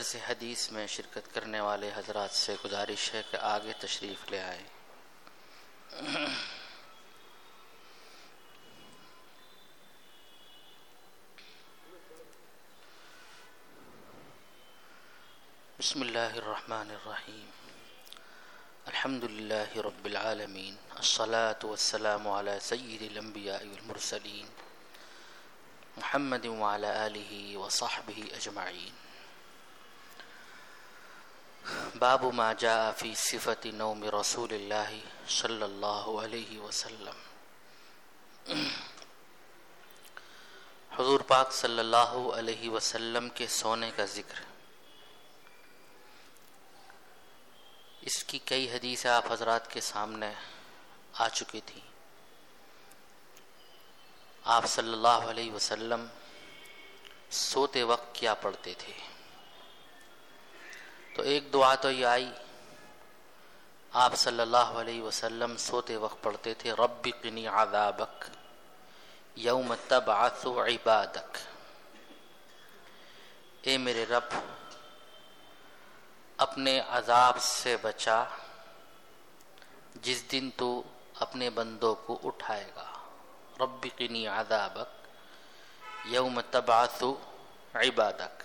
درس حدیث میں شرکت کرنے والے حضرات سے گزارش ہے کہ آگے تشریف لے آئیں۔ بسم اللہ الرحمن الرحیم، الحمد للہ رب العالمین، الصلاة والسلام علی سید الانبیاء والمرسلین محمد وعلی آلہ وصحبہ اجمعین۔ باب ما جاء فی صفت نوم رسول اللہ صلی اللہ علیہ وسلم۔ حضور پاک صلی اللہ علیہ وسلم کے سونے کا ذکر۔ اس کی کئی حدیثیں آپ حضرات کے سامنے آ چکی تھی۔ آپ صلی اللہ علیہ وسلم سوتے وقت کیا پڑھتے تھے؟ تو ایک دعا تو یہ آئی، آپ صلی اللہ علیہ وسلم سوتے وقت پڑھتے تھے رب قنی عذابک یوم تبعث عبادک، اے میرے رب اپنے عذاب سے بچا جس دن تو اپنے بندوں کو اٹھائے گا۔ رب قنی عذابک یوم تبعث عبادک۔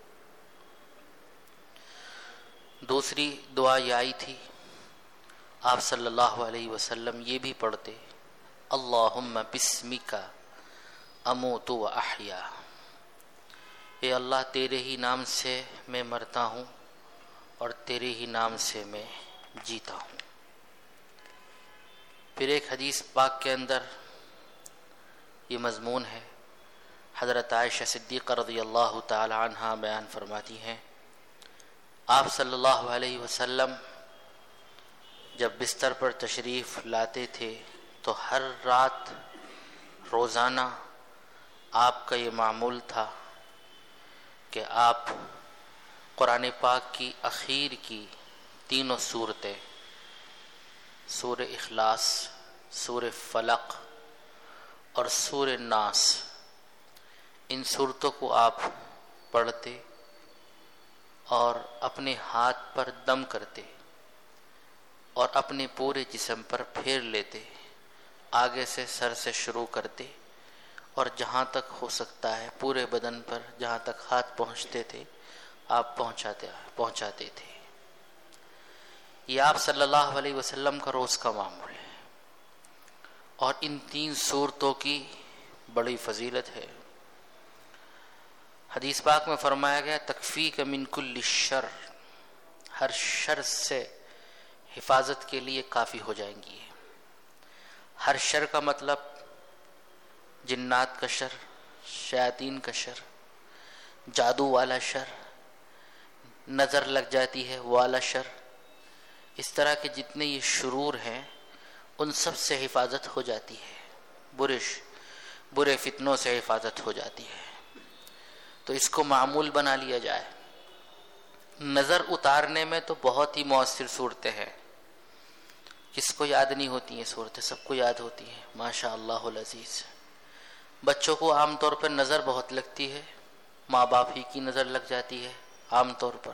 دوسری دعا یہ آئی تھی، آپ صلی اللہ علیہ وسلم یہ بھی پڑھتے اللہم بسمک اموت و احیا، اے اللہ تیرے ہی نام سے میں مرتا ہوں اور تیرے ہی نام سے میں جیتا ہوں۔ پھر ایک حدیث پاک کے اندر یہ مضمون ہے، حضرت عائشہ صدیقہ رضی اللہ تعالی عنہا بیان فرماتی ہیں، آپ صلی اللہ علیہ وسلم جب بستر پر تشریف لاتے تھے تو ہر رات روزانہ آپ کا یہ معمول تھا کہ آپ قرآن پاک کی اخیر کی تینوں صورتیں، سورہ اخلاص، سورہ فلق اور سورہ ناس، ان صورتوں کو آپ پڑھتے اور اپنے ہاتھ پر دم کرتے اور اپنے پورے جسم پر پھیر لیتے، آگے سے سر سے شروع کرتے اور جہاں تک ہو سکتا ہے پورے بدن پر جہاں تک ہاتھ پہنچتے تھے آپ پہنچاتے تھے۔ یہ آپ صلی اللہ علیہ وسلم کا روز کا معمول ہے، اور ان تین صورتوں کی بڑی فضیلت ہے۔ حدیث پاک میں فرمایا گیا تکفیک من کل شر، ہر شر سے حفاظت کے لیے کافی ہو جائیں گی۔ ہر شر کا مطلب جنات کا شر، شیاطین کا شر، جادو والا شر، نظر لگ جاتی ہے والا شر، اس طرح کے جتنے یہ شرور ہیں ان سب سے حفاظت ہو جاتی ہے، برے فتنوں سے حفاظت ہو جاتی ہے۔ تو اس کو معمول بنا لیا جائے۔ نظر اتارنے میں تو بہت ہی مؤثر صورتیں ہیں، کس کو یاد نہیں ہوتی ہیں صورتیں؟ سب کو یاد ہوتی ہیں ماشاء اللہ العزیز۔ بچوں کو عام طور پر نظر بہت لگتی ہے، ماں باپ ہی کی نظر لگ جاتی ہے عام طور پر،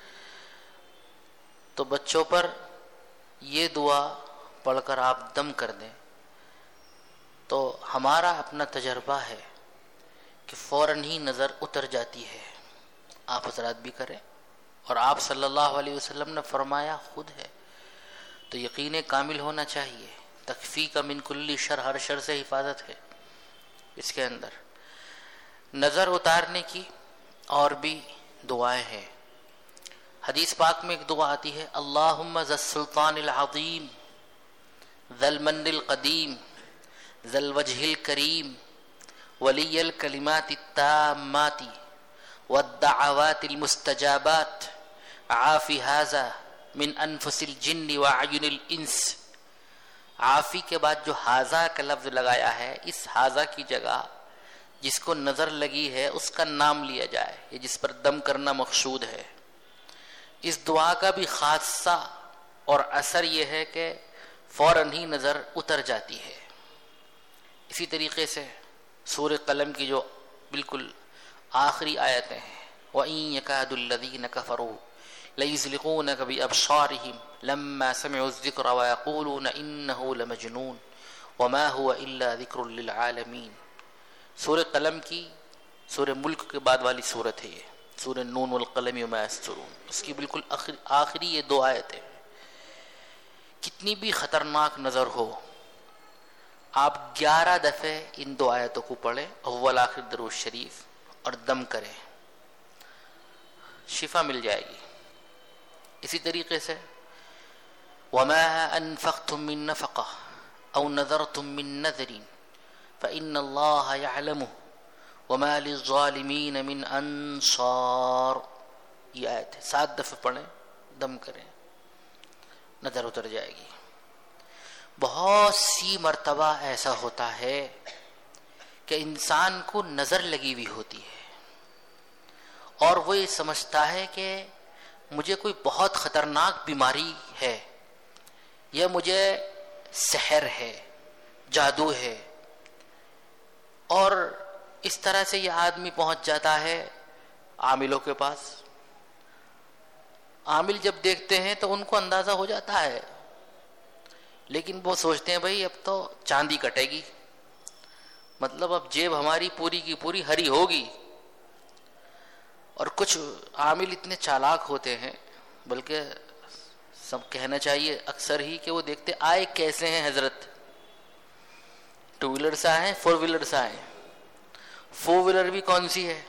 تو بچوں پر یہ دعا پڑھ کر آپ دم کر دیں تو ہمارا اپنا تجربہ ہے کہ فوراً ہی نظر اتر جاتی ہے۔ آپ حضرات بھی کریں، اور آپ صلی اللہ علیہ وسلم نے فرمایا خود ہے، تو یقین کامل ہونا چاہیے۔ تکفیک من کل شر، ہر شر سے حفاظت ہے اس کے اندر۔ نظر اتارنے کی اور بھی دعائیں ہیں۔ حدیث پاک میں ایک دعا آتی ہے اللہم ذی السلطان العظیم ذی المن القدیم ذی الوجہ الکریم ولی الکلمات التامات والدعوات المستجابات عافی ھذا من انفس الجن وعیون الانس۔ عافی کے بعد جو ھذا کا لفظ لگایا ہے، اس ھذا کی جگہ جس کو نظر لگی ہے اس کا نام لیا جائے، یہ جس پر دم کرنا مقصود ہے۔ اس دعا کا بھی خاصہ اور اثر یہ ہے کہ فوراً ہی نظر اتر جاتی ہے۔ اسی طریقے سے سورہ قلم کی جو بالکل آخری آیتیں ہیں وَإِن يَكَادُ الَّذِينَ كَفَرُوا لَيُزْلِقُونَكَ بِأَبْصَارِهِمْ لَمَّا سَمِعُوا الذِّكْرَ وَيَقُولُونَ إِنَّهُ لَمَجْنُونٌ وَمَا هُوَ إِلَّا ذِكْرٌ لِّلْعَالَمِينَ. سورہ قلم کی سورہ ملک کے بعد والی سورت ہے یہ، سورہ نون والقلم وما یسطرون. اس کی بالکل آخری یہ 2 آیتیں. کتنی بھی خطرناک نظر ہو، آپ 11 دفعے ان 2 آیتوں کو پڑھیں، اول آخر درود شریف، اور دم کریں، شفا مل جائے گی. اسی طریقے سے وَمَا أَنفَقْتُم مِّن نَفَقَةٍ أَوْ نَذَرْتُم مِّن نَذْرٍ فَإِنَّ اللَّهَ يَعْلَمُهُ وَمَا لِلظَّالِمِينَ مِنْ أَنصَارٍ. یہ آیت ہے، 7 دفعے پڑھیں، دم کریں، نظر اتر جائے گی. بہت سی مرتبہ ایسا ہوتا ہے کہ انسان کو نظر لگی ہوئی ہوتی ہے اور وہ یہ سمجھتا ہے کہ مجھے کوئی بہت خطرناک بیماری ہے، یا مجھے سحر ہے، جادو ہے، اور اس طرح سے یہ آدمی پہنچ جاتا ہے عاملوں کے پاس. عامل جب دیکھتے ہیں تو ان کو اندازہ ہو جاتا ہے، لیکن وہ سوچتے ہیں بھائی اب تو چاندی کٹے گی، مطلب اب جیب ہماری پوری کی پوری ہری ہوگی. اور کچھ عامل اتنے چالاک ہوتے ہیں، بلکہ سب کہنا چاہیے اکثر ہی، کہ وہ دیکھتے آئے کیسے ہیں حضرت. 2 ویلر سے آئے، 4 ویلر سے آئے. 4 ویلر بھی کون سی ہے؟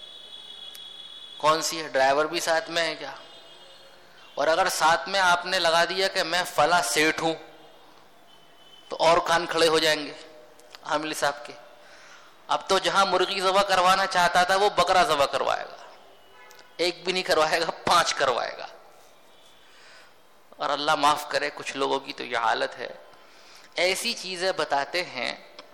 ڈرائیور بھی ساتھ میں ہے کیا؟ اور اگر ساتھ میں آپ نے لگا دیا کہ میں فلاں سیٹ ہوں تو اور کان کھڑے ہو جائیں گے عامل صاحب کے. اب تو جہاں مرغی ذبح کروانا چاہتا تھا وہ بکرا ذبح کروائے گا، 1 بھی نہیں کروائے گا، 5 کروائے گا. اور اللہ معاف کرے کچھ لوگوں کی تو یہ حالت ہے. ایسی چیزیں بتاتے ہیں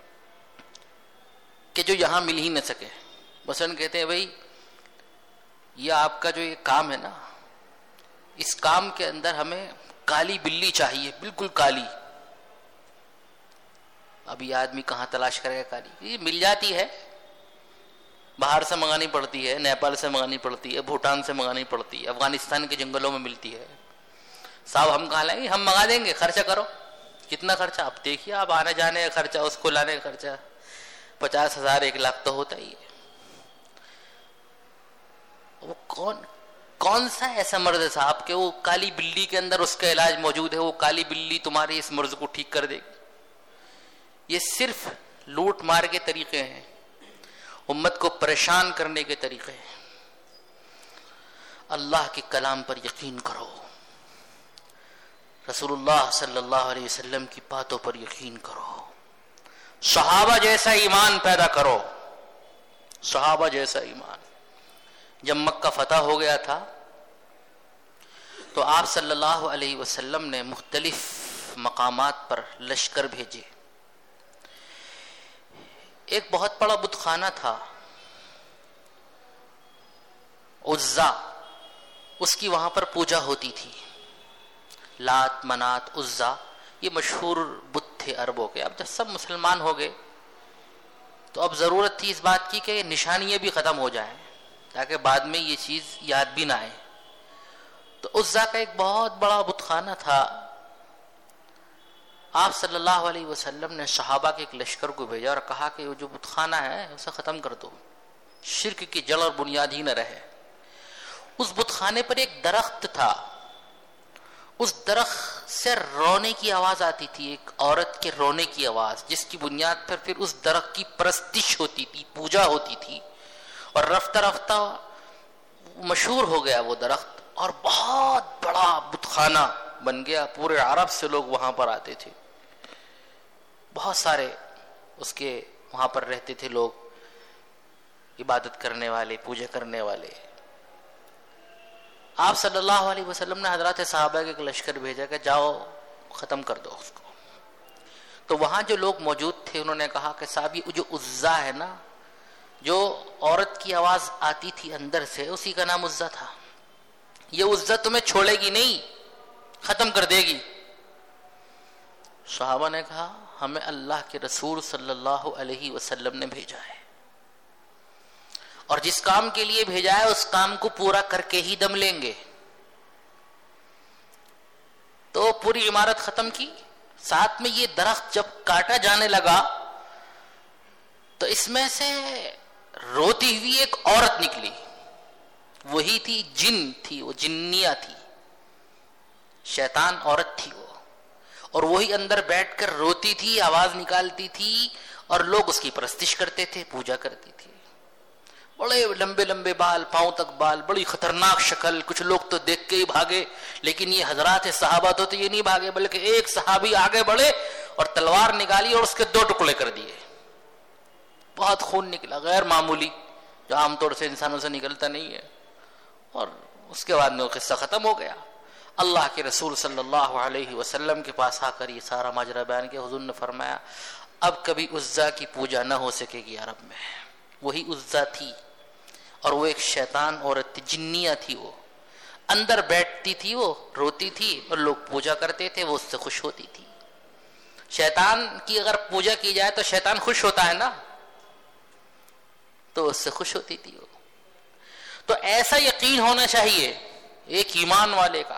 کہ جو یہاں مل ہی نہ سکے. مثلا کہتے ہیں بھائی یہ آپ کا جو یہ کام ہے نا، اس کام کے اندر ہمیں کالی بلی چاہیے، بالکل کالی. اب یہ آدمی کہاں تلاش کرے گا کالی؟ یہ مل جاتی ہے، باہر سے منگانی پڑتی ہے، نیپال سے منگانی پڑتی ہے، بھوٹان سے منگانی پڑتی ہے، افغانستان کے جنگلوں میں ملتی ہے. صاحب ہم کہاں لائیں گے؟ ہم منگا دیں گے، خرچہ کرو. کتنا خرچہ؟ آپ دیکھیے، آپ آنے جانے کا خرچہ، اس کو لانے کا خرچہ 50,000 1 لاکھ تو ہوتا ہی ہے. وہ کون سا ایسا مرض ہے صاحب کہ وہ کالی بلی کے اندر اس کا علاج موجود ہے، وہ کالی بلی تمہارے اس مرض کو ٹھیک کر دے گی؟ یہ صرف لوٹ مار کے طریقے ہیں، امت کو پریشان کرنے کے طریقے ہیں. اللہ کے کلام پر یقین کرو، رسول اللہ صلی اللہ علیہ وسلم کی باتوں پر یقین کرو، صحابہ جیسا ایمان پیدا کرو، صحابہ جیسا ایمان. جب مکہ فتح ہو گیا تھا تو آپ صلی اللہ علیہ وسلم نے مختلف مقامات پر لشکر بھیجے. ایک بہت بڑا بت خانہ تھا عزا، اس کی وہاں پر پوجا ہوتی تھی. لات، منات، عزا یہ مشہور بت تھے عربوں کے. اب جب سب مسلمان ہو گئے تو اب ضرورت تھی اس بات کی کہ نشانیاں بھی ختم ہو جائیں تاکہ بعد میں یہ چیز یاد بھی نہ آئے. تو عزا کا ایک بہت بڑا بت خانہ تھا. آپ صلی اللہ علیہ وسلم نے صحابہ کے ایک لشکر کو بھیجا اور کہا کہ وہ جو بت خانہ ہے اسے ختم کر دو، شرک کی جڑ اور بنیاد ہی نہ رہے. اس بت خانے پر ایک درخت تھا، اس درخت سے رونے کی آواز آتی تھی، ایک عورت کے رونے کی آواز، جس کی بنیاد پر پھر اس درخت کی پرستش ہوتی تھی، پوجا ہوتی تھی. اور رفتہ رفتہ مشہور ہو گیا وہ درخت اور بہت بڑا بت خانہ بن گیا. پورے عرب سے لوگ وہاں پر آتے تھے، بہت سارے اس کے وہاں پر رہتے تھے لوگ، عبادت کرنے والے، پوجا کرنے والے. آپ صلی اللہ علیہ وسلم نے حضرات صحابہ کے ایک لشکر بھیجا کہ جاؤ ختم کر دو اس کو. تو وہاں جو لوگ موجود تھے انہوں نے کہا کہ صاحب یہ جو عزا ہے نا، جو عورت کی آواز آتی تھی اندر سے، اسی کا نام عزا تھا. یہ عزا تمہیں چھوڑے گی نہیں، ختم کر دے گی. صحابہ نے کہا ہمیں اللہ کے رسول صلی اللہ علیہ وسلم نے بھیجا ہے اور جس کام کے لیے بھیجا ہے اس کام کو پورا کر کے ہی دم لیں گے. تو پوری عمارت ختم کی. ساتھ میں یہ درخت جب کاٹا جانے لگا تو اس میں سے روتی ہوئی ایک عورت نکلی. وہی تھی، جن تھی وہ، جنیہ تھی، شیطان عورت تھی وہ، اور وہی اندر بیٹھ کر روتی تھی، آواز نکالتی تھی، اور لوگ اس کی پرستش کرتے تھے، پوجا کرتی تھی. بڑے لمبے لمبے بال، پاؤں تک بال، بڑی خطرناک شکل. کچھ لوگ تو دیکھ کے ہی بھاگے، لیکن یہ حضرات صحابہ تو یہ نہیں بھاگے، بلکہ ایک صحابی آگے بڑھے اور تلوار نکالی اور اس کے 2 ٹکڑے کر دیے. بہت خون نکلا، غیر معمولی، جو عام طور سے انسانوں سے نکلتا نہیں ہے. اور اس کے بعد میں وہ قصہ ختم ہو گیا. اللہ کے رسول صلی اللہ علیہ وسلم کے پاس آ کر یہ سارا ماجرا بیان کیا. حضور نے فرمایا اب کبھی عزا کی پوجا نہ ہو سکے گی عرب میں. وہی عزا تھی، اور وہ ایک شیطان عورت تھی، جنیہ تھی. وہ اندر بیٹھتی تھی، وہ روتی تھی، اور لوگ پوجا کرتے تھے، وہ اس سے خوش ہوتی تھی. شیطان کی اگر پوجا کی جائے تو شیطان خوش ہوتا ہے نا، تو اس سے خوش ہوتی تھی وہ. تو ایسا یقین ہونا چاہیے ایک ایمان والے کا،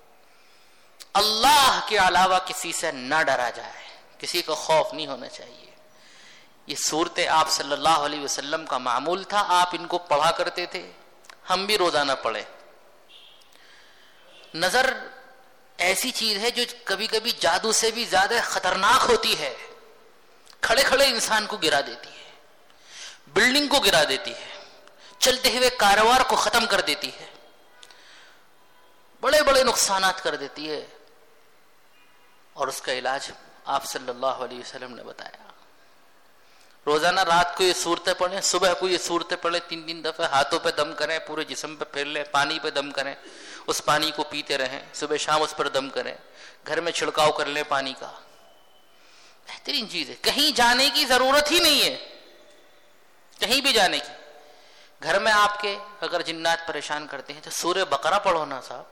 اللہ کے علاوہ کسی سے نہ ڈرا جائے، کسی کا خوف نہیں ہونا چاہیے. یہ صورتیں آپ صلی اللہ علیہ وسلم کا معمول تھا. آپ ان کو پڑھا کرتے تھے، ہم بھی روزانہ پڑھیں. نظر ایسی چیز ہے جو کبھی کبھی جادو سے بھی زیادہ خطرناک ہوتی ہے. کھڑے کھڑے انسان کو گرا دیتی ہے، بلڈنگ کو گرا دیتی ہے، چلتے ہوئے کاروبار کو ختم کر دیتی ہے، بڑے بڑے نقصانات کر دیتی ہے. اور اس کا علاج آپ صلی اللہ علیہ وسلم نے بتایا. روزانہ رات کو یہ صورتیں پڑھیں، صبح کو یہ صورتیں پڑھیں 3 دفعہ. ہاتھوں پہ دم کریں، پورے جسم پہ پھیر لیں، پانی پہ دم کریں، اس پانی کو پیتے رہیں، صبح شام اس پر دم کریں، گھر میں چھڑکاؤ کر لیں پانی کا. بہترین چیز ہے. کہیں جانے کی ضرورت ہی نہیں ہے، کہیں بھی جانے کی. گھر میں آپ کے اگر جنات پریشان کرتے ہیں تو سورہ بقرہ پڑھو نا صاحب.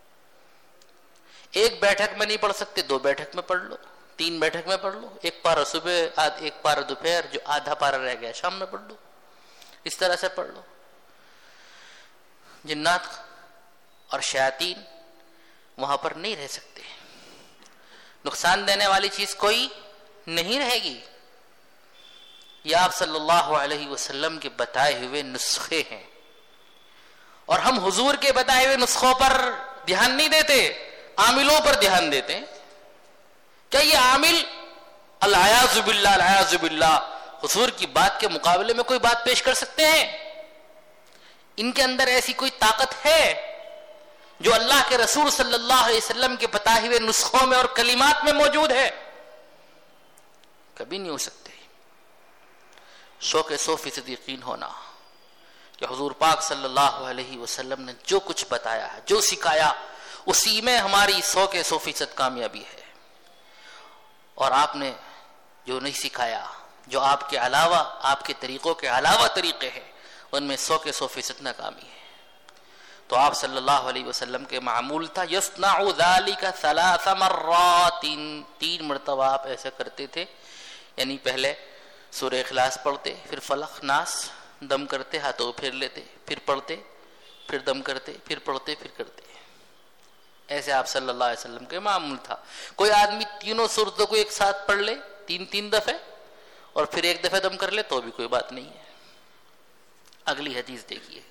ایک بیٹھک میں نہیں پڑھ سکتے، 2 بیٹھک میں پڑھ لو، 3 بیٹھک میں پڑھ لو. ایک پارہ صبح، ایک پارہ دوپہر، جو آدھا پارہ رہ گیا شام میں پڑھ لو. اس طرح سے پڑھ لو. جنات اور شیاطین وہاں پر نہیں رہ سکتے. نقصان دینے والی چیز کوئی نہیں رہے گی. یہ آپ صلی اللہ علیہ وسلم کے بتائے ہوئے نسخے ہیں، اور ہم حضور کے بتائے ہوئے نسخوں پر دھیان نہیں دیتے، عاملوں پر دھیان دیتے ہیں. کیا یہ عامل العیاذ باللہ العیاذ باللہ حضور کی بات کے مقابلے میں کوئی بات پیش کر سکتے ہیں؟ ان کے اندر ایسی کوئی طاقت ہے جو اللہ کے رسول صلی اللہ علیہ وسلم کے بتائے ہوئے نسخوں میں اور کلمات میں موجود ہے؟ کبھی نہیں ہو سکتے. 100% یقین ہونا کہ حضور پاک صلی اللہ علیہ وسلم نے جو کچھ بتایا ہے، جو سکھایا، اسی میں ہماری 100% کامیابی ہے. اور آپ نے جو نہیں سکھایا، جو آپ کے علاوہ، آپ کے طریقوں کے علاوہ طریقے ہیں، ان میں 100% ناکامی ہے. تو آپ صلی اللہ علیہ وسلم کے معمول تھا یصنع ذلك 3 مرات، 3 مرتبہ آپ ایسا کرتے تھے. یعنی پہلے سورہ اخلاص پڑھتے، پھر فلق ناس، دم کرتے، ہاتھوں پھیر لیتے، پھر پڑھتے، پھر دم کرتے، پھر پڑھتے، پھر کرتے. ایسے آپ صلی اللہ علیہ وسلم کے معمول تھا. کوئی آدمی تینوں صورتوں کو ایک ساتھ پڑھ لے 3 دفعے اور پھر 1 دفعہ دم کر لے تو بھی کوئی بات نہیں ہے. اگلی حدیث دیکھیے.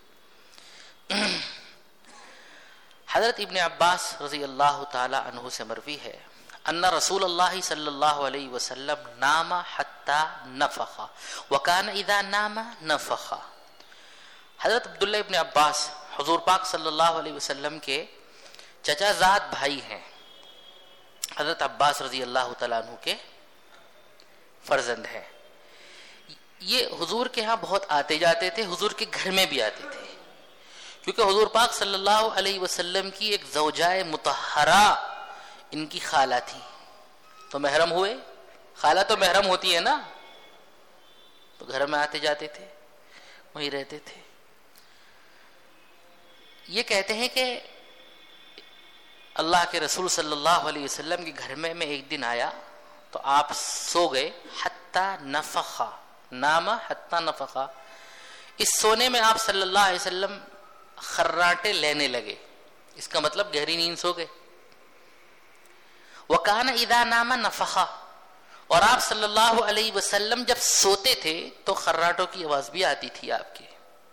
حضرت ابن عباس رضی اللہ تعالی عنہ سے مروی ہے ان رسول اللہ صلی اللہ علیہ وسلم نام حتی نفخ وکان اذا نام نفخ. حضرت عبداللہ ابن عباس حضور پاک صلی اللہ علیہ وسلم کے چچا زاد بھائی ہیں. حضرت عباس رضی اللہ تعالیٰ عنہ کے فرزند ہیں. یہ حضور کے ہاں بہت آتے جاتے تھے، حضور کے گھر میں بھی آتے تھے، کیونکہ حضور پاک صلی اللہ علیہ وسلم کی ایک زوجائے مطہرہ ان کی خالہ تھی. تو محرم ہوئے، خالہ تو محرم ہوتی ہے نا، تو گھر میں آتے جاتے تھے، وہیں رہتے تھے. یہ کہتے ہیں کہ اللہ کے رسول صلی اللہ علیہ وسلم کے گھر میں ایک دن آیا تو آپ سو گئے. حتی نفخ، نام حتی نفخ، اس سونے میں آپ صلی اللہ علیہ وسلم خراٹے لینے لگے، اس کا مطلب گہری نیند سو گئے. وَكَانَ إِذَا نَامَ نَفَخَ، اور آپ صلی اللہ علیہ وسلم جب سوتے تھے تو خراٹوں کی آواز بھی آتی تھی آپ کے.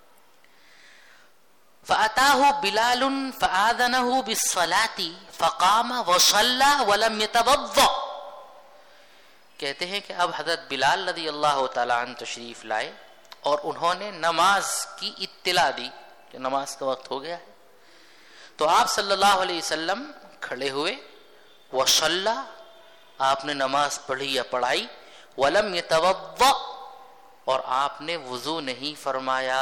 فَأَتَاهُ بِلَالٌ فَآذَنَهُ بِالصَّلَاةِ فَقَامَ وَصَلَّى وَلَمْ يَتَوَضَّأْ. کہتے ہیں کہ اب حضرت بلال رضی اللہ تعالیٰ عنہ تشریف لائے اور انہوں نے نماز کی اطلاع دی کہ نماز کا وقت ہو گیا ہے. تو آپ صلی اللہ علیہ وسلم کھڑے ہوئے، وصلی، آپ نے نماز پڑھی یا پڑھائی، ولم یتوضأ، اور آپ نے وضو نہیں فرمایا.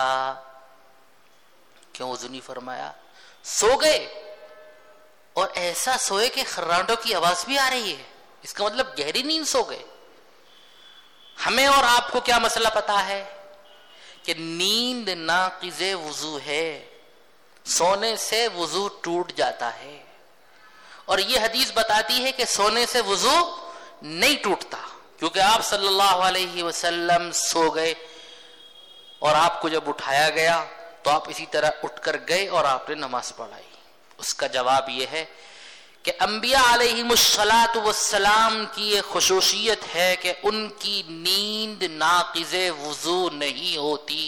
کیوں وضو نہیں فرمایا؟ سو گئے اور ایسا سوئے کہ خراٹوں کی آواز بھی آ رہی ہے، اس کا مطلب گہری نیند سو گئے. ہمیں اور آپ کو کیا مسئلہ پتا ہے کہ نیند ناقض وضو ہے، سونے سے وضو ٹوٹ جاتا ہے. اور یہ حدیث بتاتی ہے کہ سونے سے وضو نہیں ٹوٹتا، کیونکہ آپ صلی اللہ علیہ وسلم سو گئے اور آپ کو جب اٹھایا گیا تو آپ اسی طرح اٹھ کر گئے اور آپ نے نماز پڑھائی. اس کا جواب یہ ہے کہ انبیاء علیہم الصلاۃ والسلام کی یہ خصوصیت ہے کہ ان کی نیند ناقض وضو نہیں ہوتی.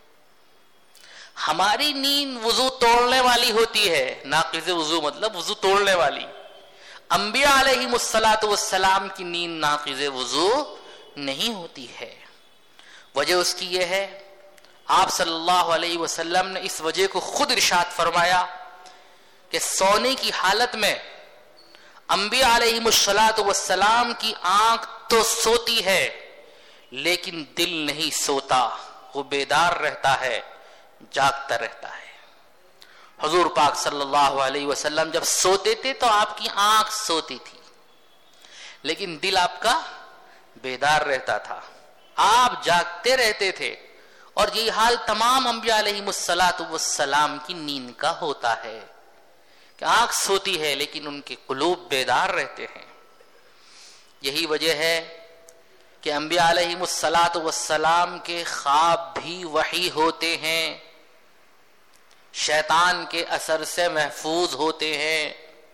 ہماری نیند وضو توڑنے والی ہوتی ہے، ناقض وضو مطلب وضو توڑنے والی. انبیاء علیہم الصلاۃ والسلام کی نیند ناقض وضو نہیں ہوتی ہے. وجہ اس کی یہ ہے، آپ صلی اللہ علیہ وسلم نے اس وجہ کو خود ارشاد فرمایا کہ سونے کی حالت میں انبیاء علیہم الصلاۃ والسلام کی آنکھ تو سوتی ہے لیکن دل نہیں سوتا، وہ بیدار رہتا ہے، جاگتا رہتا ہے. حضور پاک صلی اللہ علیہ وسلم جب سوتے تھے تو آپ کی آنکھ سوتی تھی لیکن دل آپ کا بیدار رہتا تھا، آپ جاگتے رہتے تھے. اور یہی حال تمام انبیاء علیہم الصلاۃ والسلام کی نیند کا ہوتا ہے کہ آنکھ سوتی ہے لیکن ان کے قلوب بیدار رہتے ہیں. یہی وجہ ہے کہ انبیاء علیہم الصلاۃ والسلام کے خواب بھی وحی ہوتے ہیں، شیطان کے اثر سے محفوظ ہوتے ہیں.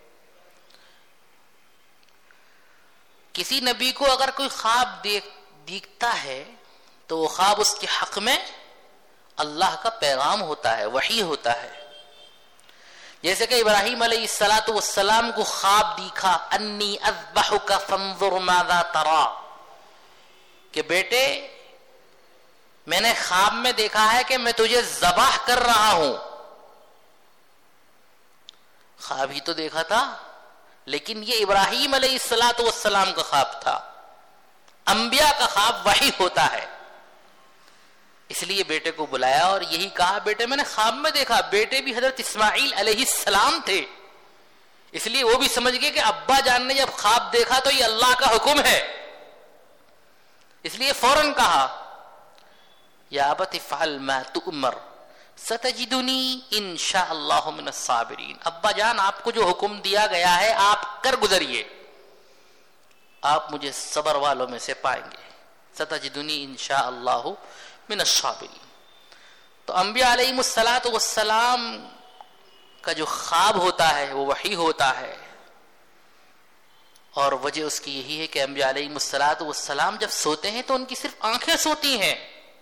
کسی نبی کو اگر کوئی خواب دیکھتا ہے تو وہ خواب اس کے حق میں اللہ کا پیغام ہوتا ہے، وحی ہوتا ہے. جیسے کہ ابراہیم علیہ الصلاۃ والسلام کو خواب دیکھا، انی اذبحک فانظر ماذا تری، کہ بیٹے میں نے خواب میں دیکھا ہے کہ میں تجھے ذبح کر رہا ہوں. خواب ہی تو دیکھا تھا لیکن یہ ابراہیم علیہ الصلاۃ والسلام کا خواب تھا. انبیاء کا خواب وحی ہوتا ہے. اس لیے بیٹے کو بلایا اور یہی کہا، بیٹے میں نے خواب میں دیکھا. بیٹے بھی حضرت اسماعیل علیہ السلام تھے، اس لیے وہ بھی سمجھ گئے کہ ابا جان نے جب خواب دیکھا تو یہ اللہ کا حکم ہے. اس لیے فوراً کہا، یا ابت افعل ما تؤمر ستجدنی انشاء اللہ من الصابرین. ابا جان آپ کو جو حکم دیا گیا ہے آپ کر گزریے، آپ مجھے صبر والوں میں سے پائیں گے. ستجدنی انشاء اللہ من الصابرین. تو انبیاء علیہم الصلاۃ والسلام کا جو خواب ہوتا ہے وہ وحی ہوتا ہے. اور وجہ اس کی یہی ہے کہ انبیاء علیہم الصلاۃ والسلام جب سوتے ہیں تو ان کی صرف آنکھیں سوتی ہیں،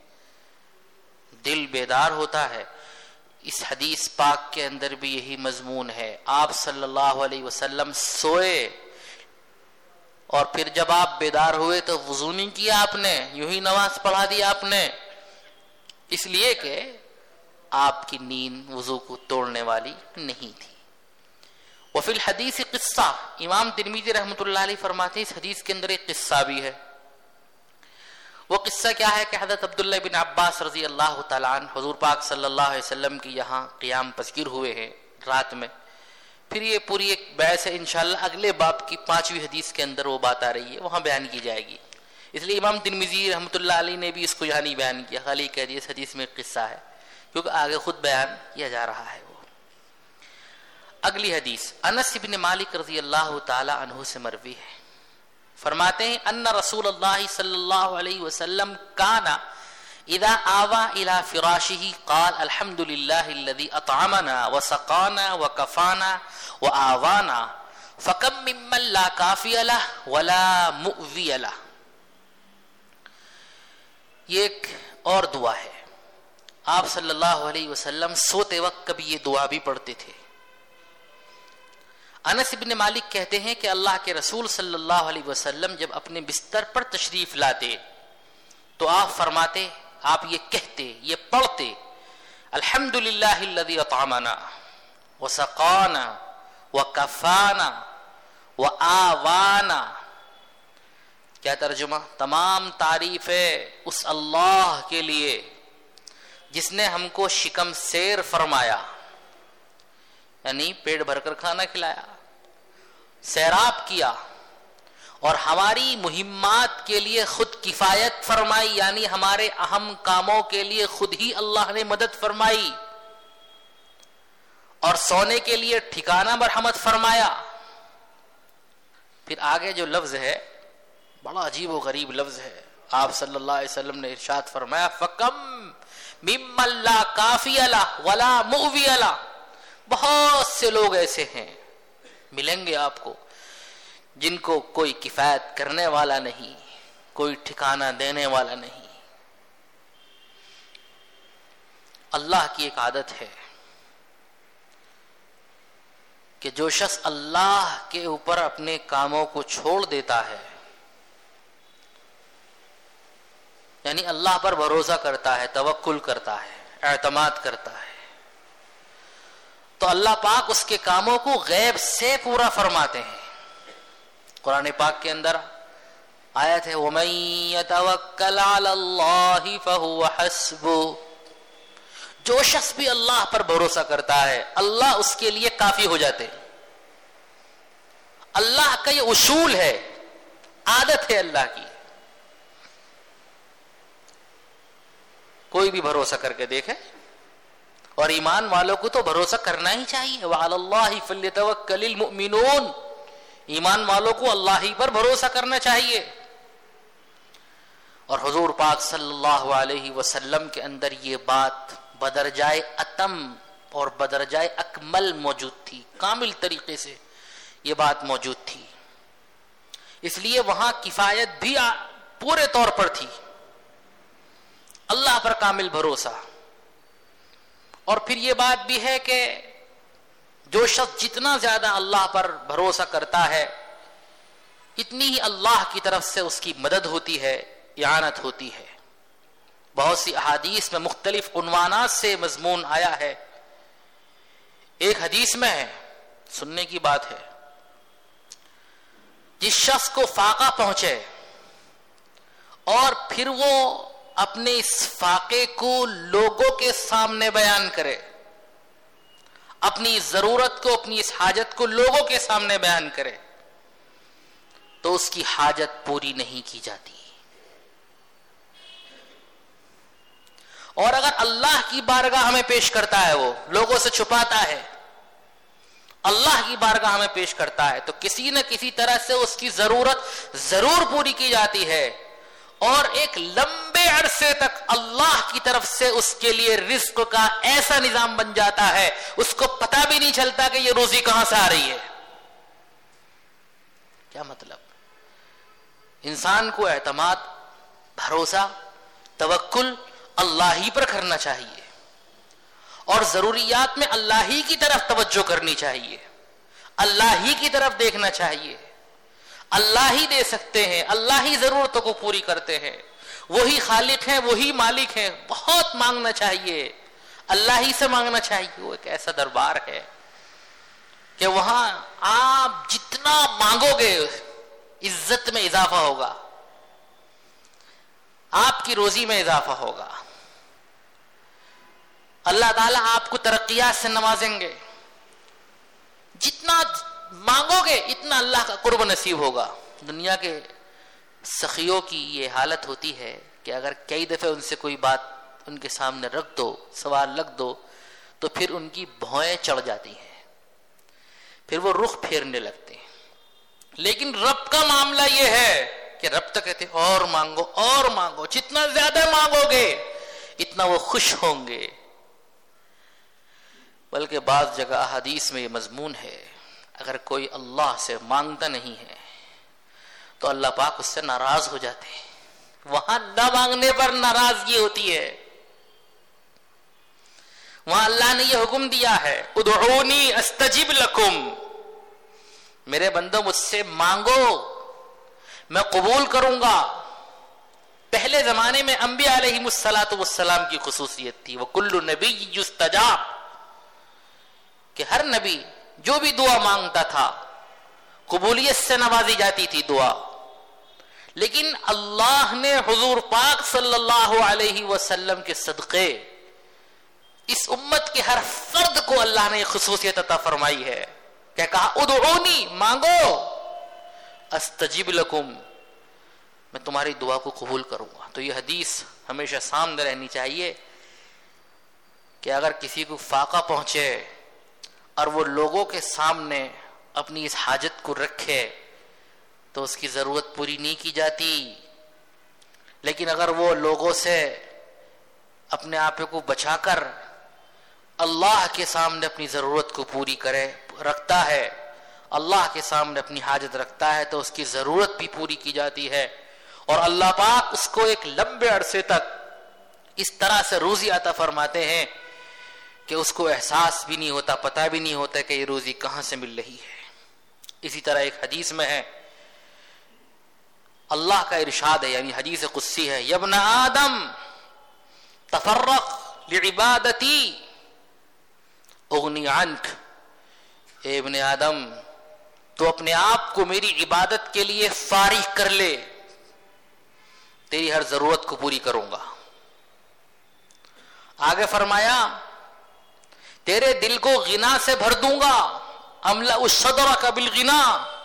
دل بیدار ہوتا ہے. اس حدیث پاک کے اندر بھی یہی مضمون ہے. آپ صلی اللہ علیہ وسلم سوئے اور پھر جب آپ بیدار ہوئے تو وضو نہیں کیا آپ نے، یوں ہی نماز پڑھا دی آپ نے، اس لیے کہ آپ کی نیند وضو کو توڑنے والی نہیں تھی. وفی الحدیث قصہ، امام ترمذی رحمۃ اللہ علیہ فرماتے ہیں اس حدیث کے اندر ایک قصہ بھی ہے. وہ قصہ کیا ہے کہ حضرت عبداللہ بن عباس رضی اللہ تعالیٰ عنہ حضور پاک صلی اللہ علیہ وسلم کی یہاں قیام پذیر ہوئے ہیں رات میں. پھر یہ پوری ایک بحث ہے، انشاءاللہ اگلے باب کی 5ویں حدیث کے اندر وہ بات آ رہی ہے، وہاں بیان کی جائے گی. اس لیے امام ترمذی رحمۃ اللہ علیہ نے بھی اس کو یہاں نہیں بیان کیا، خالی کہہ دیا اس حدیث میں قصہ ہے، کیونکہ آگے خود بیان کیا جا رہا ہے. وہ اگلی حدیث انس بن مالک رضی اللہ تعالی عنہ سے مروی ہے. فرماتے ہیں ان رسول اللہ صلی اللہ علیہ وسلم کانا اذا آوى الى فراشه قال الحمد لله الذي اطعمنا وسقانا وكفانا وآوانا فكم ممن لا كافي له ولا مؤوي له. یہ ایک اور دعا ہے. آپ صلی اللہ علیہ وسلم سوتے وقت کبھی یہ دعا بھی پڑھتے تھے. انس بن مالک کہتے ہیں کہ اللہ کے رسول صلی اللہ علیہ وسلم جب اپنے بستر پر تشریف لاتے تو آپ فرماتے، آپ یہ کہتے، یہ پڑھتے، الحمدللہ الذی اطعمنا وسقانا وکفانا وآوانا. کیا ترجمہ؟ تمام تعریف ہے اس اللہ کے لیے جس نے ہم کو شکم سیر فرمایا، یعنی پیٹ بھر کر کھانا کھلایا، سیراب کیا، اور ہماری مہمات کے لیے خود کفایت فرمائی، یعنی ہمارے اہم کاموں کے لیے خود ہی اللہ نے مدد فرمائی، اور سونے کے لیے ٹھکانہ مرحمت فرمایا. پھر آگے جو لفظ ہے بڑا عجیب و غریب لفظ ہے. آپ صلی اللہ علیہ وسلم نے ارشاد فرمایا فَكَمْ مِمَّن لَا كَافِيَ لَهُ وَلَا مُؤْوِيَ لَهُ. بہت سے لوگ ایسے ہیں ملیں گے آپ کو جن کو کوئی کفایت کرنے والا نہیں، کوئی ٹھکانہ دینے والا نہیں. اللہ کی ایک عادت ہے کہ جو شخص اللہ کے اوپر اپنے کاموں کو چھوڑ دیتا ہے، یعنی اللہ پر بھروسہ کرتا ہے، توکل کرتا ہے، اعتماد کرتا ہے، تو اللہ پاک اس کے کاموں کو غیب سے پورا فرماتے ہیں. قرآن پاک کے اندر آیت ہے وَمَن يَتَوَكَّلْ عَلَى اللَّهِ فَهُوَ حَسْبُهُ. جو شخص بھی اللہ پر بھروسہ کرتا ہے اللہ اس کے لیے کافی ہو جاتے. اللہ کا یہ اصول ہے، عادت ہے اللہ کی. کوئی بھی بھروسہ کر کے دیکھے، اور ایمان والوں کو تو بھروسہ کرنا ہی چاہیے. وَعَلَى اللَّهِ فَلْيَتَوَكَّلِ الْمُؤْمِنُونَ. ایمان والوں کو اللہ ہی پر بھروسہ کرنا چاہیے. اور حضور پاک صلی اللہ علیہ وسلم کے اندر یہ بات بدرجائے اتم اور بدرجائے اکمل موجود تھی، کامل طریقے سے یہ بات موجود تھی. اس لیے وہاں کفایت بھی پورے طور پر تھی، اللہ پر کامل بھروسہ. اور پھر یہ بات بھی ہے کہ جو شخص جتنا زیادہ اللہ پر بھروسہ کرتا ہے اتنی ہی اللہ کی طرف سے اس کی مدد ہوتی ہے، اعانت ہوتی ہے. بہت سی احادیث میں مختلف عنوانات سے مضمون آیا ہے. ایک حدیث میں ہے، سننے کی بات ہے، جس شخص کو فاقہ پہنچے اور پھر وہ اپنے اس فاقے کو لوگوں کے سامنے بیان کرے، اپنی ضرورت کو، اپنی اس حاجت کو لوگوں کے سامنے بیان کرے، تو اس کی حاجت پوری نہیں کی جاتی. اور اگر اللہ کی بارگاہ ہمیں پیش کرتا ہے، وہ لوگوں سے چھپاتا ہے، اللہ کی بارگاہ ہمیں پیش کرتا ہے، تو کسی نہ کسی طرح سے اس کی ضرورت ضرور پوری کی جاتی ہے، اور ایک لمبے عرصے تک اللہ کی طرف سے اس کے لیے رزق کا ایسا نظام بن جاتا ہے اس کو پتہ بھی نہیں چلتا کہ یہ روزی کہاں سے آ رہی ہے. کیا مطلب؟ انسان کو اعتماد، بھروسہ، توکل اللہ ہی پر کرنا چاہیے، اور ضروریات میں اللہ ہی کی طرف توجہ کرنی چاہیے، اللہ ہی کی طرف دیکھنا چاہیے. اللہ ہی دے سکتے ہیں، اللہ ہی ضرورتوں کو پوری کرتے ہیں، وہی خالق ہیں، وہی مالک ہیں. بہت مانگنا چاہیے، اللہ ہی سے مانگنا چاہیے. وہ ایک ایسا دربار ہے کہ وہاں آپ جتنا مانگو گے عزت میں اضافہ ہوگا، آپ کی روزی میں اضافہ ہوگا. اللہ تعالیٰ آپ کو ترقیات سے نوازیں گے. جتنا مانگو گے اتنا اللہ کا قرب نصیب ہوگا. دنیا کے سخیوں کی یہ حالت ہوتی ہے کہ اگر کئی دفعہ ان سے کوئی بات ان کے سامنے رکھ دو، سوال رکھ دو، تو پھر ان کی بھوئیں چڑھ جاتی ہیں، پھر وہ رخ پھیرنے لگتے ہیں. لیکن رب کا معاملہ یہ ہے کہ رب تو کہتے اور مانگو اور مانگو، جتنا زیادہ مانگو گے اتنا وہ خوش ہوں گے. بلکہ بعض جگہ حدیث میں یہ مضمون ہے اگر کوئی اللہ سے مانگتا نہیں ہے تو اللہ پاک اس سے ناراض ہو جاتے ہیں. وہاں نہ مانگنے پر ناراضگی ہوتی ہے. وہاں اللہ نے یہ حکم دیا ہے ادعونی استجب لکم، میرے بندو مجھ سے مانگو میں قبول کروں گا. پہلے زمانے میں انبیاء علیہم السلام کی خصوصیت تھی وَكُلُّ نَبِيٍّ يُسْتَجَابُ کہ ہر نبی جو بھی دعا مانگتا تھا قبولیت سے نوازی جاتی تھی دعا. لیکن اللہ نے حضور پاک صلی اللہ علیہ وسلم کے صدقے اس امت کے ہر فرد کو اللہ نے خصوصیت عطا فرمائی ہے کہ کہا ادعونی، مانگو، استجب لکم، میں تمہاری دعا کو قبول کروں گا. تو یہ حدیث ہمیشہ سامنے رہنی چاہیے کہ اگر کسی کو فاقہ پہنچے اور وہ لوگوں کے سامنے اپنی اس حاجت کو رکھے تو اس کی ضرورت پوری نہیں کی جاتی. لیکن اگر وہ لوگوں سے اپنے آپ کو بچا کر اللہ کے سامنے اپنی ضرورت کو پوری رکھتا ہے، اللہ کے سامنے اپنی حاجت رکھتا ہے تو اس کی ضرورت بھی پوری کی جاتی ہے اور اللہ پاک اس کو ایک لمبے عرصے تک اس طرح سے روزی عطا فرماتے ہیں کہ اس کو احساس بھی نہیں ہوتا، پتہ بھی نہیں ہوتا کہ یہ روزی کہاں سے مل رہی ہے. اسی طرح ایک حدیث میں ہے اللہ کا ارشاد ہے، یعنی حدیث قدسی ہے، یا ابن آدم تفرق لعبادتی اغنی عنک، اے ابن آدم تو اپنے آپ کو میری عبادت کے لیے فارغ کر لے، تیری ہر ضرورت کو پوری کروں گا. آگے فرمایا تیرے دل کو غنا سے بھر دوں گا، املأ صدرک بالغنا،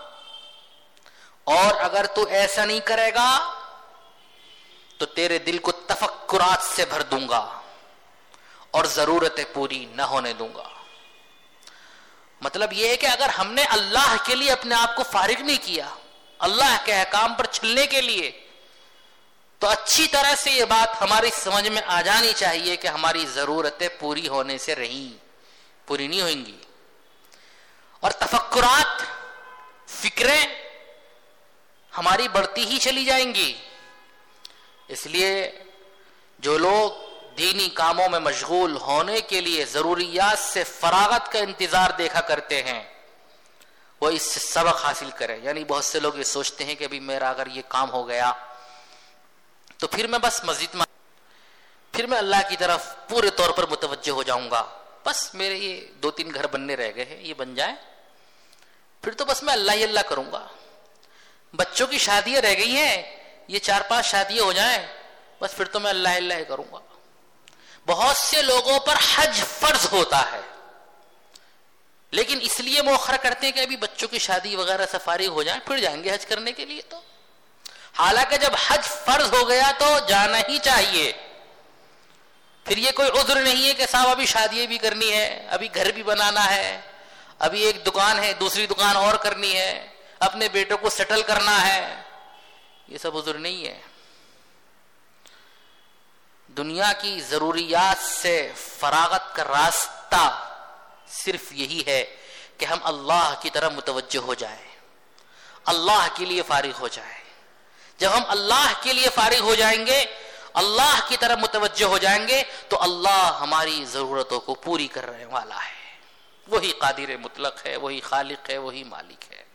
اور اگر تو ایسا نہیں کرے گا تو تیرے دل کو تفکرات سے بھر دوں گا اور ضرورتیں پوری نہ ہونے دوں گا. مطلب یہ ہے کہ اگر ہم نے اللہ کے لیے اپنے آپ کو فارغ نہیں کیا اللہ کے احکام پر چلنے کے لیے تو اچھی طرح سے یہ بات ہماری سمجھ میں آ جانی چاہیے کہ ہماری ضرورتیں پوری ہونے سے پوری نہیں ہوئیں گی. اور تفکرات، فکریں ہماری بڑھتی ہی چلی جائیں گی. اس لیے جو لوگ دینی کاموں میں مشغول ہونے کے لیے ضروریات سے فراغت کا انتظار دیکھا کرتے ہیں وہ اس سے سبق حاصل کریں. یعنی بہت سے لوگ یہ سوچتے ہیں کہ ابھی میرا اگر یہ کام ہو گیا تو پھر میں بس مسجد میں پھر میں اللہ کی طرف پورے طور پر متوجہ ہو جاؤں گا، بس میرے یہ 2-3 گھر بننے رہ گئے ہیں، یہ بن جائیں پھر تو بس میں اللہ ہی اللہ کروں گا. بچوں کی شادیاں رہ گئی ہیں، یہ 4-5 شادیاں ہو جائیں بس پھر تو میں اللہ اللہ کروں گا. بہت سے لوگوں پر حج فرض ہوتا ہے لیکن اس لیے مؤخر کرتے ہیں کہ ابھی بچوں کی شادی وغیرہ سے فارغ ہو جائیں پھر جائیں گے حج کرنے کے لیے. تو حالانکہ جب حج فرض ہو گیا تو جانا ہی چاہیے. پھر یہ کوئی عذر نہیں ہے کہ صاحب ابھی شادی بھی کرنی ہے، ابھی گھر بھی بنانا ہے، ابھی ایک دکان ہے دوسری دکان اور کرنی ہے، اپنے بیٹوں کو سیٹل کرنا ہے. یہ سب عذر نہیں ہے. دنیا کی ضروریات سے فراغت کا راستہ صرف یہی ہے کہ ہم اللہ کی طرف متوجہ ہو جائیں، اللہ کے لیے فارغ ہو جائیں. جب ہم اللہ کے لیے فارغ ہو جائیں گے، اللہ کی طرف متوجہ ہو جائیں گے تو اللہ ہماری ضرورتوں کو پوری کرنے والا ہے. وہی قادر مطلق ہے، وہی خالق ہے، وہی مالک ہے.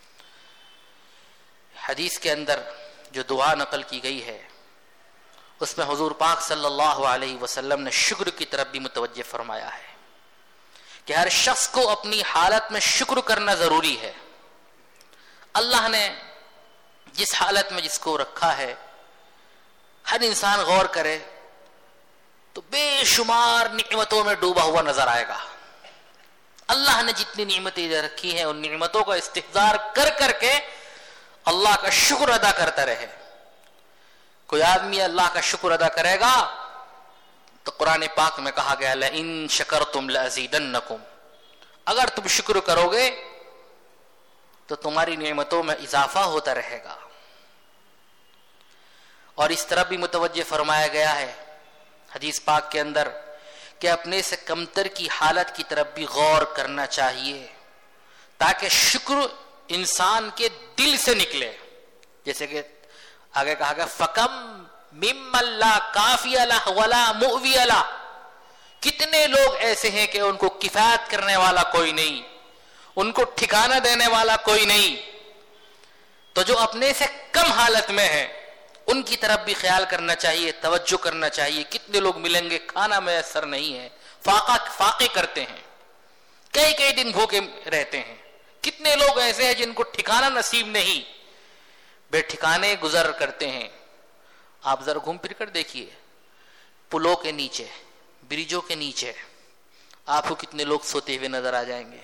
حدیث کے اندر جو دعا نقل کی گئی ہے اس میں حضور پاک صلی اللہ علیہ وسلم نے شکر کی طرف بھی متوجہ فرمایا ہے کہ ہر شخص کو اپنی حالت میں شکر کرنا ضروری ہے. اللہ نے جس حالت میں جس کو رکھا ہے ہر انسان غور کرے تو بے شمار نعمتوں میں ڈوبا ہوا نظر آئے گا. اللہ نے جتنی نعمتیں رکھی ہیں ان نعمتوں کا استحضار کر کر کے اللہ کا شکر ادا کرتا رہے. کوئی آدمی اللہ کا شکر ادا کرے گا تو قرآن پاک میں کہا گیا لئن شکرتم لازیدنکم، اگر تم شکر کرو گے تو تمہاری نعمتوں میں اضافہ ہوتا رہے گا. اور اس طرف بھی متوجہ فرمایا گیا ہے حدیث پاک کے اندر کہ اپنے سے کمتر کی حالت کی طرف بھی غور کرنا چاہیے تاکہ شکر انسان کے دل سے نکلے. جیسے کہ آگے کہا گیا فَكَمْ مِمَّن لَا کافی لَهُ وَلَا مُؤْوِيَ لَهُ. کتنے لوگ ایسے ہیں کہ ان کو کفایت کرنے والا کوئی نہیں, ان کو ٹھکانہ دینے والا کوئی نہیں. تو جو اپنے سے کم حالت میں ہیں ان کی طرف بھی خیال کرنا چاہیے, توجہ کرنا چاہیے. کتنے لوگ ملیں گے کھانا میسر نہیں ہے, فاقے کرتے ہیں, کئی دن بھوکے رہتے ہیں. کتنے لوگ ایسے ہیں جن کو ٹھکانہ نصیب نہیں, بے ٹھکانے گزر کرتے ہیں. آپ ذرا گھوم پھر کر دیکھیے, پلوں کے نیچے, بریجوں کے نیچے آپ کو کتنے لوگ سوتے ہوئے نظر آ جائیں گے.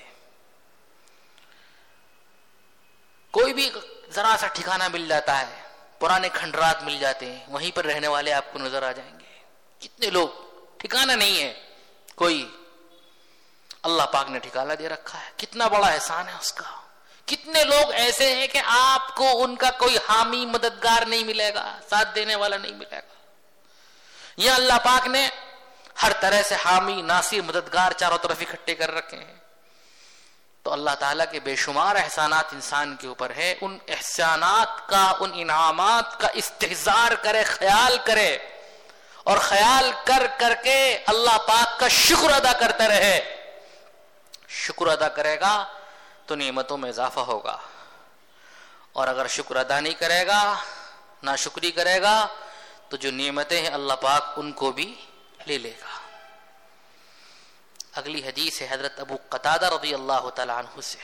کوئی بھی ذرا سا ٹھکانہ مل جاتا ہے, پرانے کھنڈرات مل جاتے ہیں, وہیں پر رہنے والے آپ کو نظر آ جائیں گے. کتنے لوگ ٹھکانہ نہیں ہے کوئی, اللہ پاک نے ٹھکانہ دے رکھا ہے. کتنا بڑا احسان ہے اس کا. کتنے لوگ ایسے ہیں کہ آپ کو ان کا کوئی حامی مددگار نہیں ملے گا, ساتھ دینے والا نہیں ملے گا. یہ اللہ پاک نے ہر طرح سے حامی ناصر مددگار چاروں طرف اکٹھے کر رکھے ہیں. تو اللہ تعالیٰ کے بے شمار احسانات انسان کے اوپر ہے. ان احسانات کا, ان انعامات کا استحضار کرے, خیال کرے, اور خیال کر کے اللہ پاک کا شکر ادا کرتا رہے. شکر ادا کرے گا تو نعمتوں میں اضافہ ہوگا, اور اگر شکر ادا نہیں کرے گا, ناشکری کرے گا, تو جو نعمتیں ہیں اللہ پاک ان کو بھی لے لے گا. اگلی حدیث ہے حضرت ابو قتادہ رضی اللہ تعالی عنہ سے,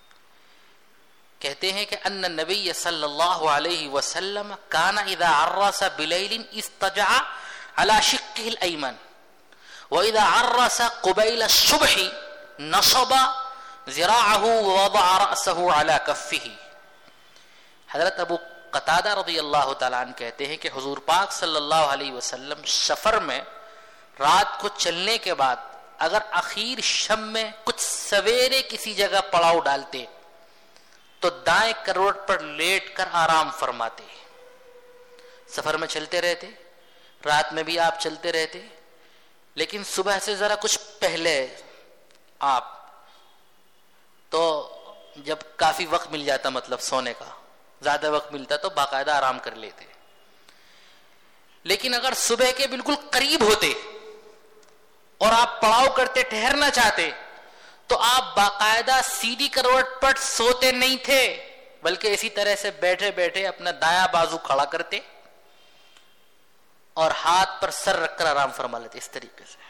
کہتے ہیں کہ ان النبی صلی اللہ علیہ وسلم کان اذا عرس بلیل استجع على شقه الایمن واذا عرس قبیل الصبح نصب ذراعه ووضع رأسه على كفه. حضرت ابو قتادہ رضی اللہ تعالی عنہ کہتے ہیں کہ حضور پاک صلی اللہ علیہ وسلم سفر میں رات کو چلنے کے بعد اگر اخیر شب میں کچھ سویرے کسی جگہ پڑاؤ ڈالتے تو دائیں کروٹ پر لیٹ کر آرام فرماتے. سفر میں چلتے رہتے, رات میں بھی آپ چلتے رہتے, لیکن صبح سے ذرا کچھ پہلے آپ, تو جب کافی وقت مل جاتا, مطلب سونے کا زیادہ وقت ملتا, تو باقاعدہ آرام کر لیتے. لیکن اگر صبح کے بالکل قریب ہوتے اور آپ پڑاؤ کرتے, ٹھہرنا چاہتے, تو آپ باقاعدہ سیدھی کروٹ پر سوتے نہیں تھے, بلکہ اسی طرح سے بیٹھے بیٹھے اپنا دایاں بازو کھڑا کرتے اور ہاتھ پر سر رکھ کر آرام فرما لیتے. اس طریقے سے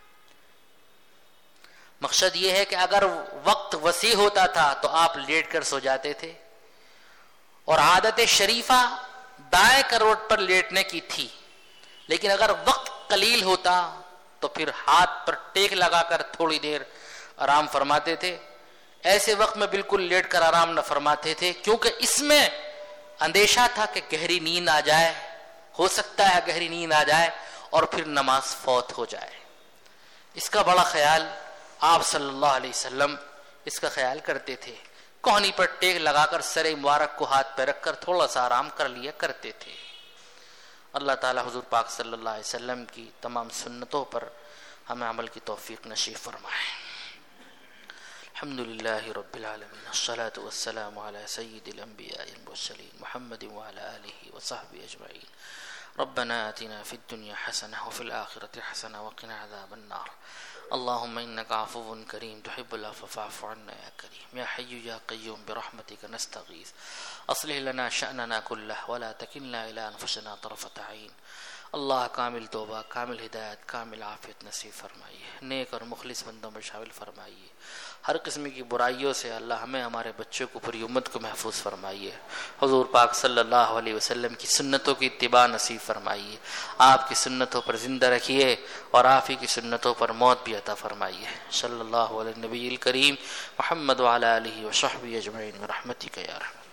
مقصد یہ ہے کہ اگر وقت وسیع ہوتا تھا تو آپ لیٹ کر سو جاتے تھے, اور عادت شریفہ دائیں کروٹ پر لیٹنے کی تھی. لیکن اگر وقت قلیل ہوتا تو پھر ہاتھ پر ٹیک لگا کر تھوڑی دیر آرام فرماتے تھے. ایسے وقت میں بالکل لیٹ کر آرام نہ فرماتے تھے, کیونکہ اس میں اندیشہ تھا کہ گہری نیند آ جائے, ہو سکتا ہے گہری نیند آ جائے اور پھر نماز فوت ہو جائے. اس کا بڑا خیال آپ صلی اللہ علیہ وسلم اس کا خیال کرتے تھے. کوہنی پر ٹیک لگا کر سر مبارک کو ہاتھ پہ رکھ کر تھوڑا سا آرام کر لیا کرتے تھے. اللہ تعالی حضور پاک صلی اللہ علیہ وسلم کی تمام سنتوں پر ہمیں عمل کی توفیق نصیب فرمائے. الحمدللہ رب العالمین, الصلاة والسلام علی سید الانبیاء والمرسلین محمد وعلی آلہ وصحبہ اجمعین. ربنا آتنا فی الدنیا حسنہ وفی الآخرۃ حسنہ وقنا عذاب النار. اللهم إنك عفو كريم تحب العفو فاعف عنا يا كريم. يا حي يا قيوم برحمتك نستغيث, أصلح لنا شأننا كله ولا تكلنا إلى أنفسنا طرفة عين. اللہ کامل توبہ, کامل ہدایت, کامل عافیت نصیب فرمائیے. نیک اور مخلص بندوں میں شامل فرمائیے. ہر قسم کی برائیوں سے اللہ ہمیں, ہمارے بچوں کو, پوری امت کو محفوظ فرمائیے. حضور پاک صلی اللہ علیہ وسلم کی سنتوں کی اتباع نصیب فرمائیے. آپ کی سنتوں پر زندہ رکھیے اور آپ ہی کی سنتوں پر موت بھی عطا فرمائیے. صلی اللہ علیہ نبی الکریم محمد وعلی آلہ وصحبہ اجمعین برحمتک یا رحمت.